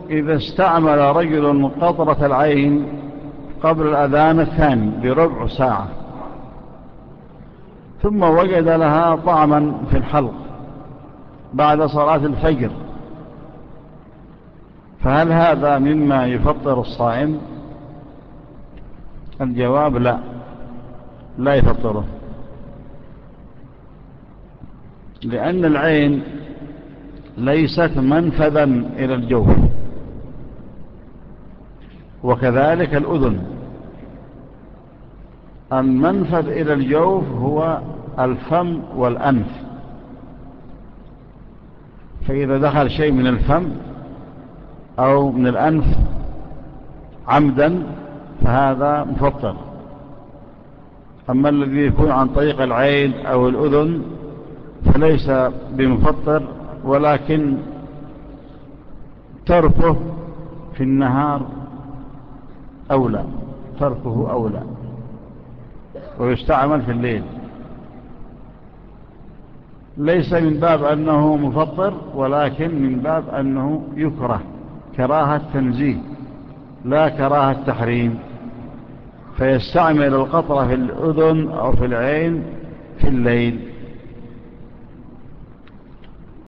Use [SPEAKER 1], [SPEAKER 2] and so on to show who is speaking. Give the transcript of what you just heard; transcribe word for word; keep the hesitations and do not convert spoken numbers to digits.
[SPEAKER 1] إذا استعمل رجل قطرة العين قبل الأذان الثاني بربع ساعة ثم وجد لها طعما في الحلق بعد صلاة الفجر، فهل هذا مما يفطر الصائم؟ الجواب لا، لا يفطره، لأن العين ليست منفذا إلى الجوف، وكذلك الأذن. المنفذ إلى الجوف هو الفم والأنف، فإذا دخل شيء من الفم أو من الأنف عمدا فهذا مفطر. أما الذي يكون عن طريق العين أو الأذن فليس بمفطر، ولكن تركه في النهار أولى، تركه أولى، ويستعمل في الليل، ليس من باب أنه مفطر، ولكن من باب أنه يكره كراهة تنزيه لا كراهة تحريم، فيستعمل القطرة في الأذن أو في العين في الليل.